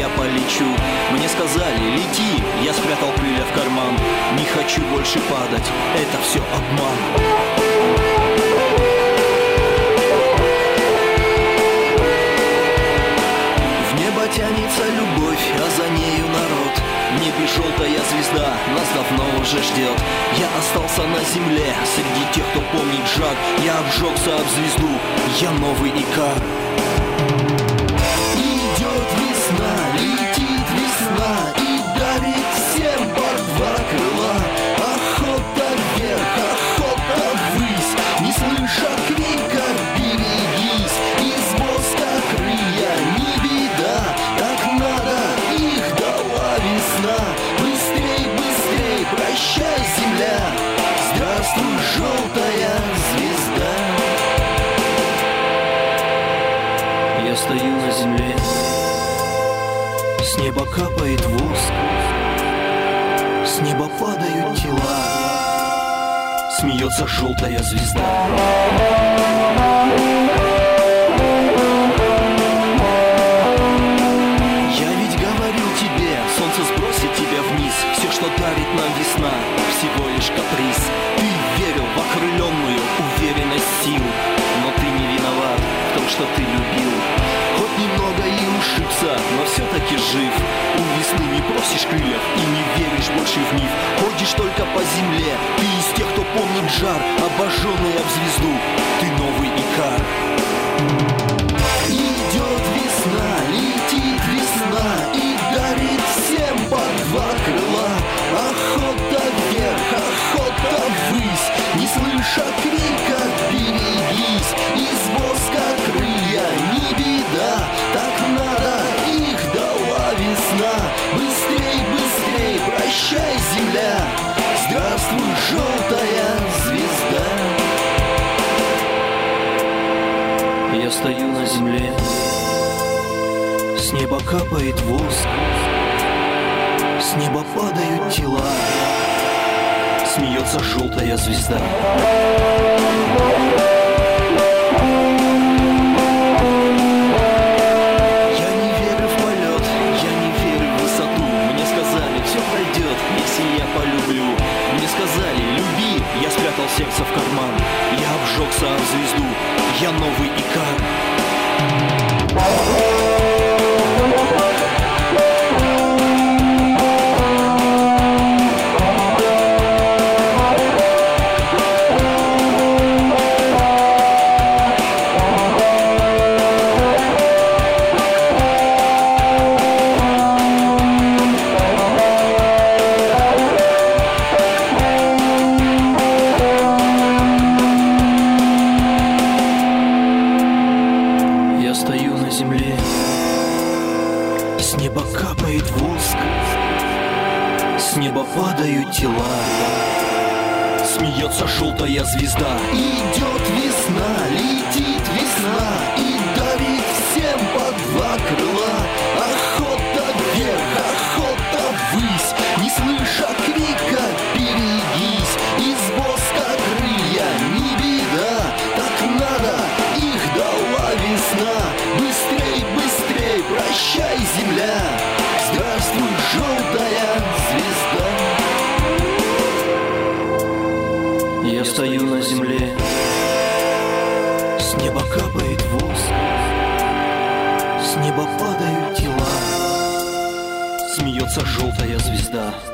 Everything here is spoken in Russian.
я полечу. Мне сказали, лети, я спрятал крылья в карман. Не хочу больше падать, это все обман. В небо тянется любовь, а за нею народ. В небе желтая звезда, нас давно уже ждет. Я остался на земле, среди тех, кто помнит жар. Я обжегся об звезду, я новый Икар. Идет весна, летит весна и дарит всем по два крыла. Охота вверх, охота ввысь, не слыша крика, берегись. Из воска крылья не беда, так надо, их дала весна. Быстрей, быстрей, прощай, земля, здравствуй, желтая звезда. Я стою на земле, с неба капает воск, с неба падают тела, смеется желтая звезда. Я ведь говорил тебе, солнце сбросит тебя вниз. Все, что дарит нам весна, всего лишь каприз. Ты верил в окрыленную уверенность сил, но ты не виноват в том, что ты любил. Хоть немного и ушибся, но все-таки жив. У весны не просишь крыльев и не веришь больше в них. Ходишь только по земле, ты из тех, кто помнит жар, обожженный об звезду. Ты новый Икар. Идет весна, летит весна и дарит всем по два крыла. Охота вверх, охота ввысь, не слыша крика, берегись. Из воска крылья не беда, так надо, их дала весна. Быстрей, быстрей, прощай, земля, здравствуй, желтая звезда. Я стою на земле, с неба капает воск, с неба падают тела, смеется желтая звезда. Я не верю в полет, я не верю в высоту. Мне сказали, все пройдет, если я полюблю. Мне сказали, люби, я спрятал сердце в карман. Я обжегся об звезду, я новый Икар. С неба капает воск, с неба падают тела, смеется желтая звезда. Идет весна, летит весна и дарит всем по два крыла. Охота вверх, охота ввысь, не слыша крика, берегись. Из воска крылья не беда, так надо, их дала весна. Быстрей, быстрей, прощай, земля, здравствуй, желтая звезда. Я стою на земле, с неба капает воск, с неба падают тела, смеется желтая звезда.